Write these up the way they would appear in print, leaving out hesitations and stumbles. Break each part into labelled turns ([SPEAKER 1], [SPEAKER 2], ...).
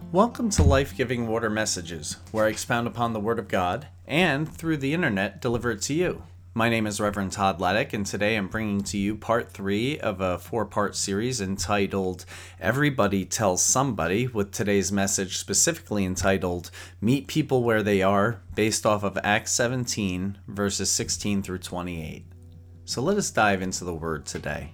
[SPEAKER 1] Welcome to Life-Giving Water Messages, where I expound upon the Word of God and, through the internet, deliver it to you. My name is Reverend Todd Laddick, and today I'm bringing to you part 3 of a 4-part series entitled Everybody Tells Somebody, with today's message specifically entitled Meet People Where They Are, based off of Acts 17, verses 16 through 28. So let us dive into the Word today.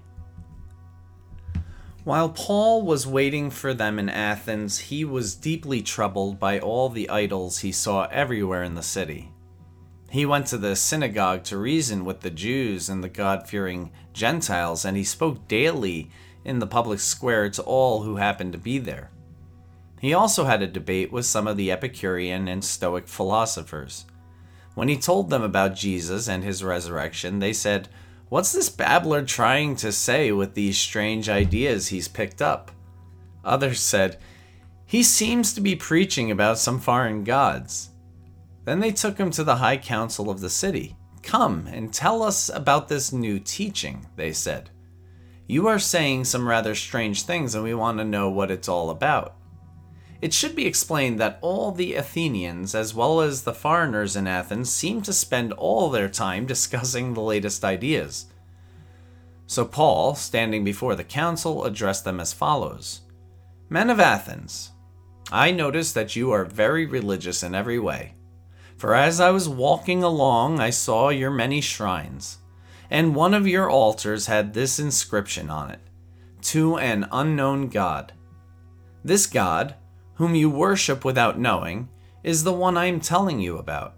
[SPEAKER 1] While Paul was waiting for them in Athens, he was deeply troubled by all the idols he saw everywhere in the city. He went to the synagogue to reason with the Jews and the God-fearing Gentiles, and he spoke daily in the public square to all who happened to be there. He also had a debate with some of the Epicurean and Stoic philosophers. When he told them about Jesus and his resurrection, they said, "What's this babbler trying to say with these strange ideas he's picked up?" Others said, "He seems to be preaching about some foreign gods." Then they took him to the high council of the city. "Come and tell us about this new teaching," they said. "You are saying some rather strange things and we want to know what it's all about." It should be explained that all the Athenians, as well as the foreigners in Athens, seem to spend all their time discussing the latest ideas. So Paul, standing before the council, addressed them as follows: "Men of Athens, I notice that you are very religious in every way. For as I was walking along, I saw your many shrines, and one of your altars had this inscription on it: 'To an unknown God.' This God, whom you worship without knowing, is the one I am telling you about.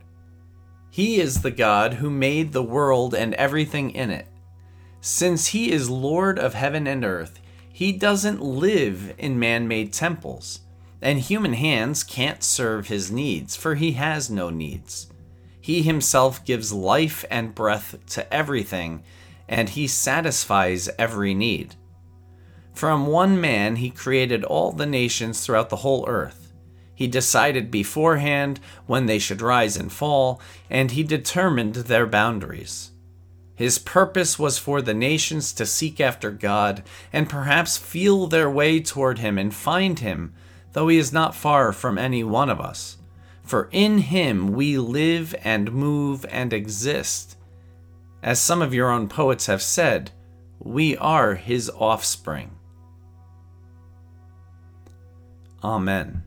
[SPEAKER 1] He is the God who made the world and everything in it. Since he is Lord of heaven and earth, he doesn't live in man-made temples, and human hands can't serve his needs, for he has no needs. He himself gives life and breath to everything, and he satisfies every need. From one man he created all the nations throughout the whole earth. He decided beforehand when they should rise and fall, and he determined their boundaries. His purpose was for the nations to seek after God and perhaps feel their way toward him and find him, though he is not far from any one of us. For in him we live and move and exist. As some of your own poets have said, we are his offspring." Amen.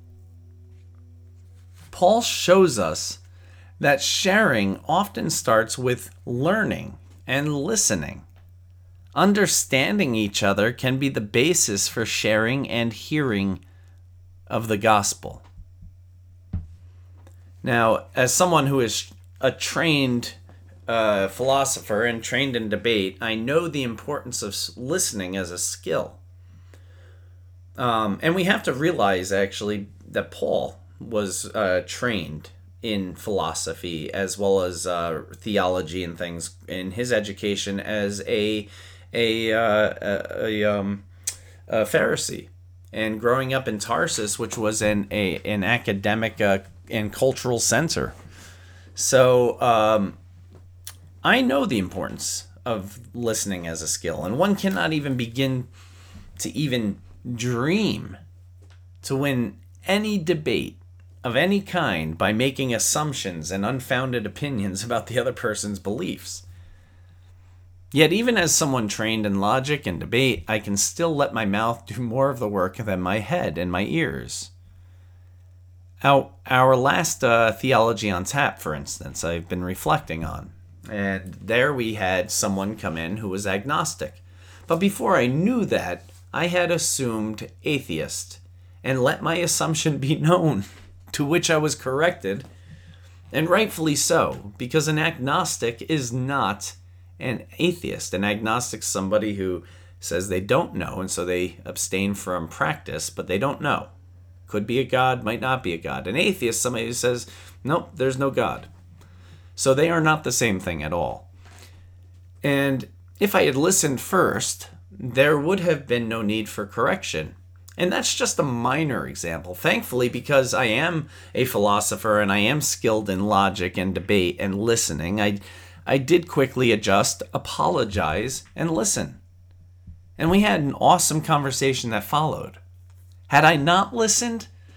[SPEAKER 1] Paul shows us that sharing often starts with learning and listening. Understanding each other can be the basis for sharing and hearing of the gospel. Now, as someone who is a trained philosopher and trained in debate, I know the importance of listening as a skill. And we have to realize, actually, that Paul was trained in philosophy as well as theology and things in his education as a Pharisee, and growing up in Tarsus, which was an academic and cultural center. So I know the importance of listening as a skill, and one cannot even begin to even dream to win any debate of any kind by making assumptions and unfounded opinions about the other person's beliefs. Yet even as someone trained in logic and debate, I can still let my mouth do more of the work than my head and my ears. Our last Theology on Tap, for instance, I've been reflecting on. And there we had someone come in who was agnostic. But before I knew that, I had assumed atheist, and let my assumption be known, to which I was corrected, and rightfully so, because an agnostic is not an atheist. An agnostic is somebody who says they don't know, and so they abstain from practice, but they don't know. Could be a God, might not be a God. An atheist, somebody who says, nope, there's no God. So they are not the same thing at all. And if I had listened first, there would have been no need for correction. And that's just a minor example. Thankfully, because I am a philosopher and I am skilled in logic and debate and listening, I did quickly adjust, apologize, and listen. And we had an awesome conversation that followed. Had I not listened,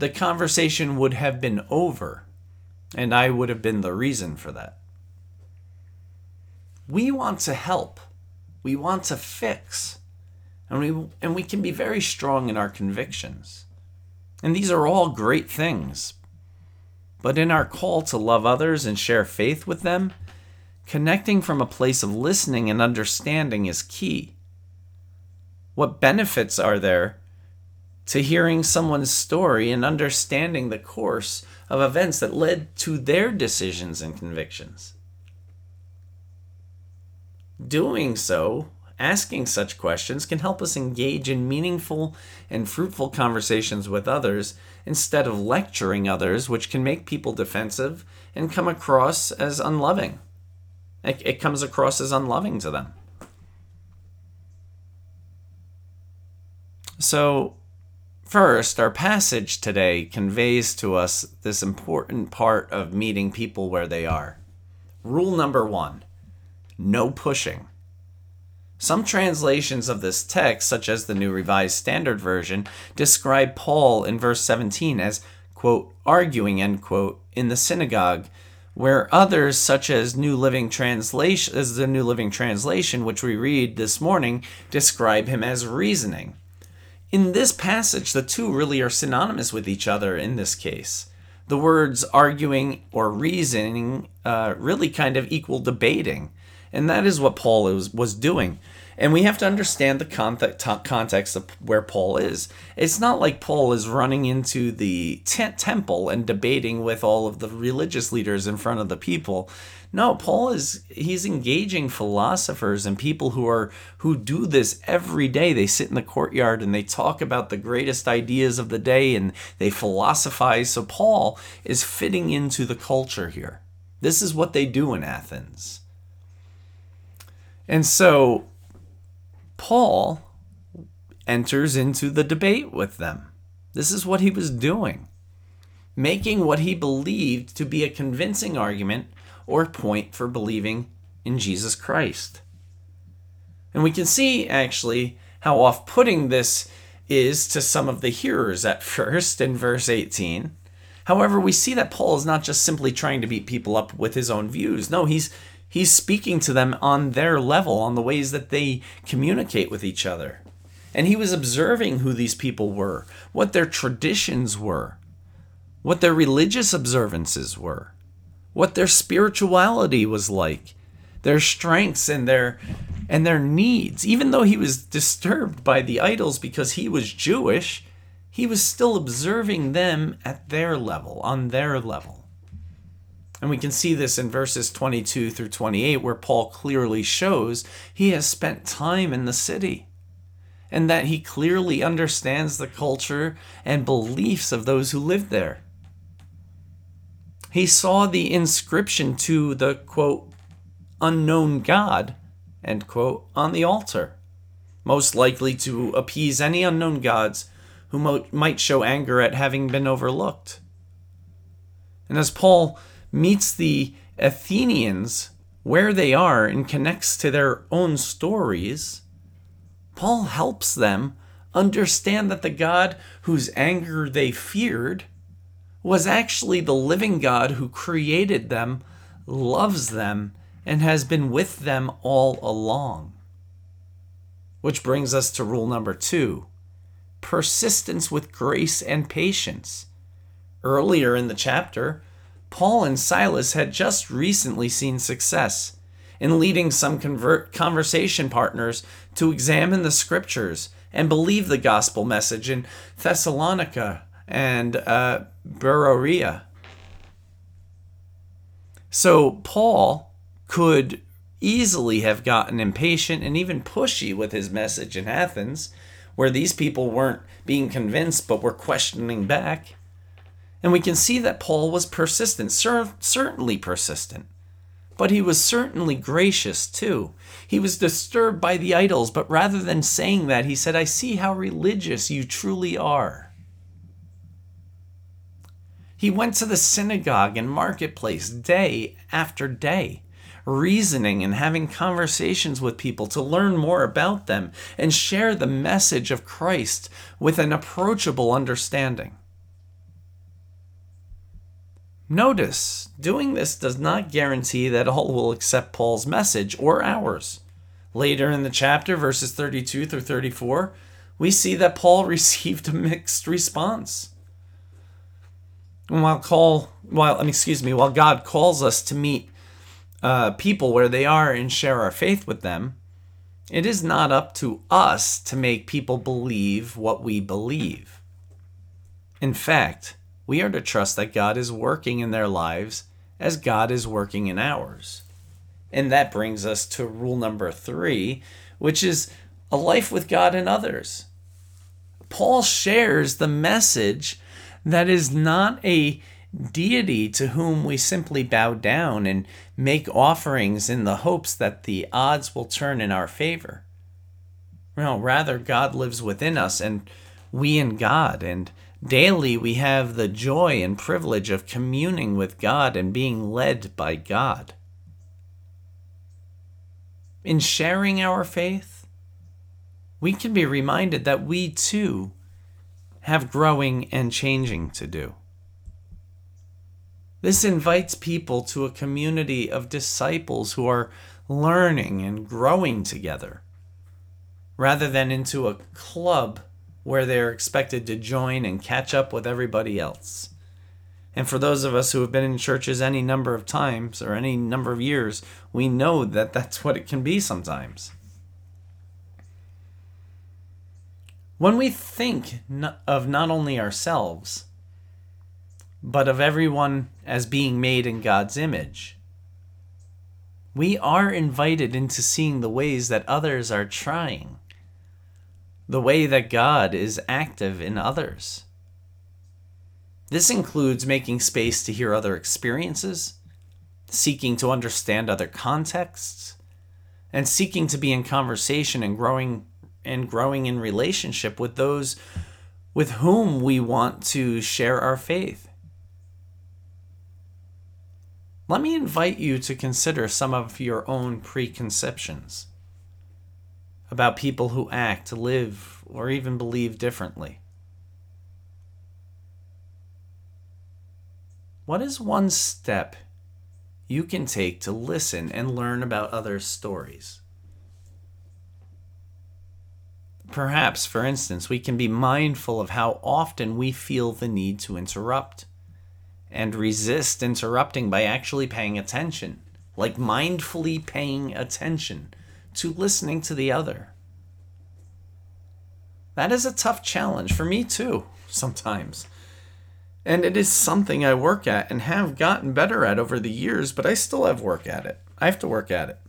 [SPEAKER 1] the conversation would have been over, and I would have been the reason for that. We want to help. We want to fix. And we can be very strong in our convictions. And these are all great things. But in our call to love others and share faith with them, connecting from a place of listening and understanding is key. What benefits are there to hearing someone's story and understanding the course of events that led to their decisions and convictions? Doing so, asking such questions, can help us engage in meaningful and fruitful conversations with others instead of lecturing others, which can make people defensive and come across as unloving. It comes across as unloving to them. So, first, our passage today conveys to us this important part of meeting people where they are. Rule number 1, no pushing. Some translations of this text, such as the New Revised Standard Version, describe Paul in verse 17 as, quote, arguing, end quote, in the synagogue, where others, such as the New Living Translation, which we read this morning, describe him as reasoning. In this passage, the two really are synonymous with each other in this case. The words arguing or reasoning really kind of equal debating, and that is what Paul was doing. And we have to understand the context of where Paul is. It's not like Paul is running into the temple and debating with all of the religious leaders in front of the people. No, he's engaging philosophers and people who do this every day. They sit in the courtyard and they talk about the greatest ideas of the day and they philosophize. So Paul is fitting into the culture here. This is what they do in Athens. And so Paul enters into the debate with them. This is what he was doing, making what he believed to be a convincing argument or point for believing in Jesus Christ. And we can see actually how off-putting this is to some of the hearers at first in verse 18. However, we see that Paul is not just simply trying to beat people up with his own views. No, he's speaking to them on their level, on the ways that they communicate with each other. And he was observing who these people were, what their traditions were, what their religious observances were, what their spirituality was like, their strengths and their needs. Even though he was disturbed by the idols because he was Jewish, he was still observing them at their level, on their level. And we can see this in verses 22 through 28, where Paul clearly shows he has spent time in the city and that he clearly understands the culture and beliefs of those who lived there. He saw the inscription to the, quote, unknown God, end quote, on the altar, most likely to appease any unknown gods who might show anger at having been overlooked. And as Paul meets the Athenians where they are and connects to their own stories, Paul helps them understand that the God whose anger they feared was actually the living God who created them, loves them, and has been with them all along. Which brings us to rule number 2, persistence with grace and patience. Earlier in the chapter, Paul and Silas had just recently seen success in leading some conversation partners to examine the scriptures and believe the gospel message in Thessalonica and Beroea. So Paul could easily have gotten impatient and even pushy with his message in Athens, where these people weren't being convinced but were questioning back. And we can see that Paul was persistent, certainly persistent. But he was certainly gracious too. He was disturbed by the idols, but rather than saying that, he said, I see how religious you truly are. He went to the synagogue and marketplace day after day, reasoning and having conversations with people to learn more about them and share the message of Christ with an approachable understanding. Notice, doing this does not guarantee that all will accept Paul's message or ours. Later in the chapter, verses 32 through 34, we see that Paul received a mixed response. While God calls us to meet people where they are and share our faith with them, it is not up to us to make people believe what we believe. In fact, we are to trust that God is working in their lives as God is working in ours. And that brings us to rule number 3, which is a life with God and others. Paul shares the message that is not a deity to whom we simply bow down and make offerings in the hopes that the odds will turn in our favor. No, rather, God lives within us and we in God, and daily we have the joy and privilege of communing with God and being led by God. In sharing our faith, we can be reminded that we too have growing and changing to do. This invites people to a community of disciples who are learning and growing together, rather than into a club where they're expected to join and catch up with everybody else. And for those of us who have been in churches any number of times or any number of years, we know that that's what it can be sometimes. When we think of not only ourselves, but of everyone as being made in God's image, we are invited into seeing the ways that others are trying, the way that God is active in others. This includes making space to hear other experiences, seeking to understand other contexts, and seeking to be in conversation and growing in relationship with those with whom we want to share our faith. Let me invite you to consider some of your own preconceptions about people who act, live, or even believe differently. What is one step you can take to listen and learn about others' stories? Perhaps, for instance, we can be mindful of how often we feel the need to interrupt and resist interrupting by actually paying attention, like mindfully paying attention to listening to the other. That is a tough challenge for me too, sometimes. And it is something I work at and have gotten better at over the years, but I still have work at it. I have to work at it.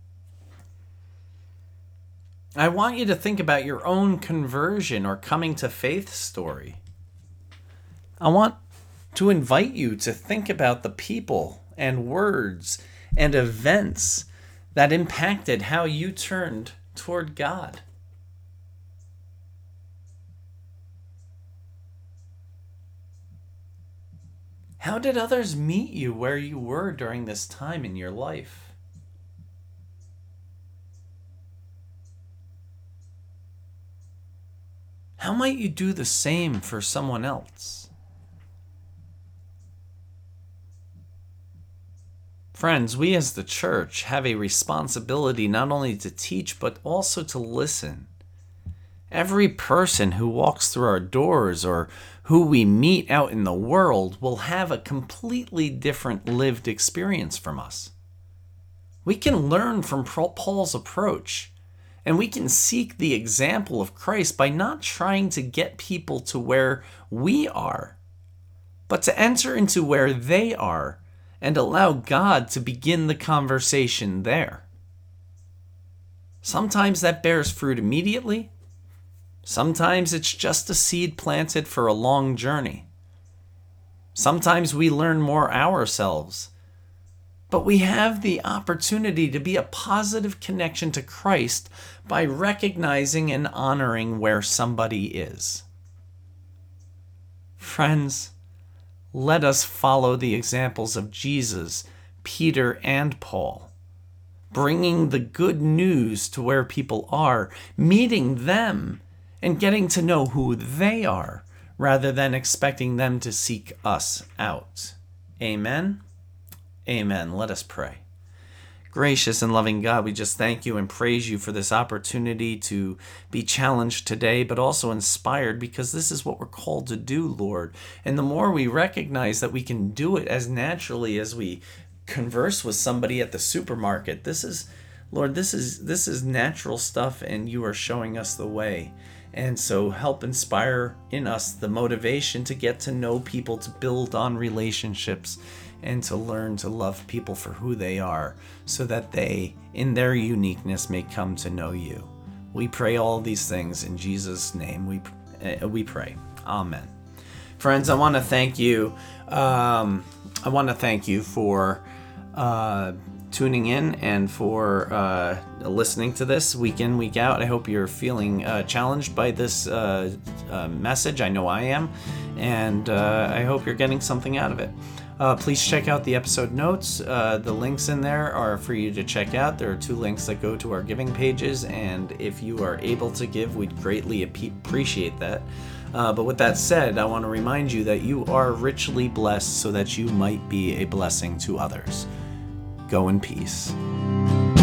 [SPEAKER 1] I want you to think about your own conversion or coming to faith story. I want to invite you to think about the people and words and events that impacted how you turned toward God. How did others meet you where you were during this time in your life? How might you do the same for someone else? Friends, we as the church have a responsibility not only to teach, but also to listen. Every person who walks through our doors or who we meet out in the world will have a completely different lived experience from us. We can learn from Paul's approach, and we can seek the example of Christ by not trying to get people to where we are, but to enter into where they are and allow God to begin the conversation there. Sometimes that bears fruit immediately. Sometimes it's just a seed planted for a long journey. Sometimes we learn more ourselves. But we have the opportunity to be a positive connection to Christ by recognizing and honoring where somebody is. Friends, let us follow the examples of Jesus, Peter, and Paul, bringing the good news to where people are, meeting them, and getting to know who they are, rather than expecting them to seek us out. Amen. Amen. Let us pray. Gracious and loving God, we just thank you and praise you for this opportunity to be challenged today, but also inspired, because this is what we're called to do, Lord. And the more we recognize that we can do it as naturally as we converse with somebody at the supermarket, Lord, this is natural stuff, and you are showing us the way. And so help inspire in us the motivation to get to know people, to build on relationships, and to learn to love people for who they are, so that they, in their uniqueness, may come to know you. We pray all these things in Jesus' name. We pray. Amen. Friends, I want to thank you. I want to thank you for tuning in and for listening to this week in, week out. I hope you're feeling challenged by this message. I know I am, and I hope you're getting something out of it. Please check out the episode notes. The links in there are for you to check out. There are 2 links that go to our giving pages, and if you are able to give, we'd greatly appreciate that. But with that said, I want to remind you that you are richly blessed so that you might be a blessing to others. Go in peace.